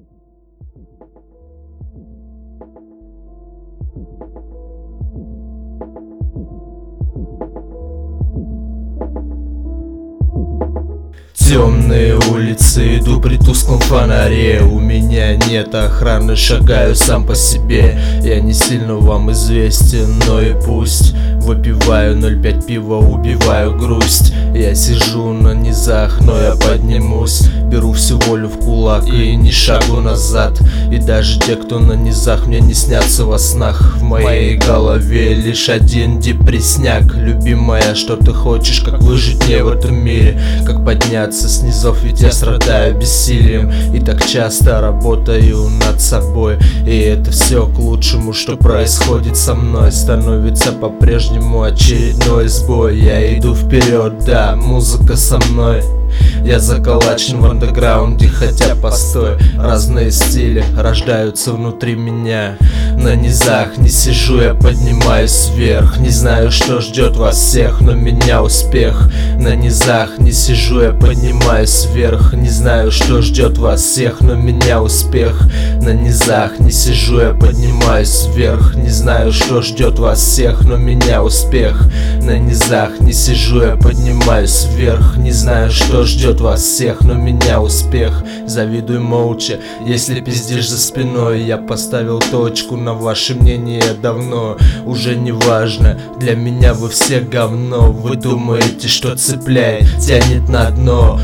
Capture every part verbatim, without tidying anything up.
Темные улицы, иду при тусклом фонаре. У меня нет охраны, шагаю сам по себе. Я не сильно вам известен, но и пусть. Выпиваю ноль пять пива, убиваю грусть. Я сижу на низах, но я поднимусь. Беру всю волю в кулак и ни шагу назад. И даже те, кто на низах, мне не снятся во снах. В моей голове лишь один депрессняк. Любимая, что ты хочешь, как выжить мне в этом мире? Как подняться с низов, ведь я страдаю бессилием. И так часто работаю над собой. И это все к лучшему, что происходит со мной. Становится по-прежнему очередной сбой. Я иду вперед, да, музыка со мной. Я заколачен в андеграунде, хотя постой. Разные стили рождаются внутри меня. На низах не сижу, я поднимаюсь вверх. Не знаю, что ждет вас всех, но меня успех. На низах не сижу, я поднимаюсь вверх. Не знаю, что ждет вас всех, но меня успех. На низах не сижу, я поднимаюсь вверх. Не знаю, что ждет вас всех, но меня успех. На низах не сижу, я поднимаюсь вверх. Не знаю, что ждет вас всех, но меня успех. Завидуй молча, если пиздишь за спиной. Я поставил точку на ваше мнение давно. Уже не важно, для меня вы все говно. Вы думаете, что цепляет, тянет на дно.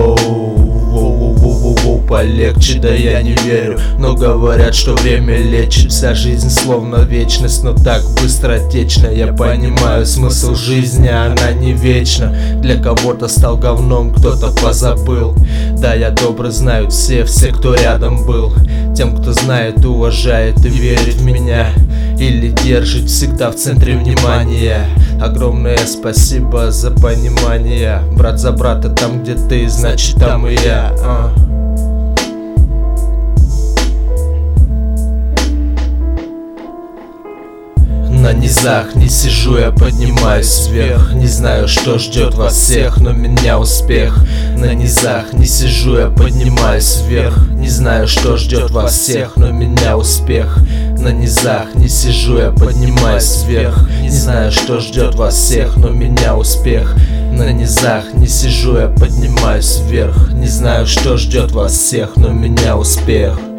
Оу, воу-воу-воу-воу, полегче, да я не верю. Но говорят, что время лечит. Вся жизнь словно вечность, но так быстротечно. Я понимаю смысл жизни, она не вечна. Для кого-то стал говном, кто-то позабыл. Да, я добро знаю все, все, кто рядом был. Тем, кто знает, уважает и верит в меня. Или держит всегда в центре внимания. Огромное спасибо за понимание. Брат за брата, там где ты, значит там и я. а. На низах не сижу, я поднимаюсь вверх. Не знаю, что ждет вас всех, но меня успех. На низах не сижу, я поднимаюсь вверх. Не знаю, что ждет вас всех, но меня успех. На низах не сижу, я поднимаюсь вверх. Не знаю, что ждет вас всех, но меня успех. На низах не сижу, я поднимаюсь вверх. Не знаю, что ждет вас всех, но меня успех.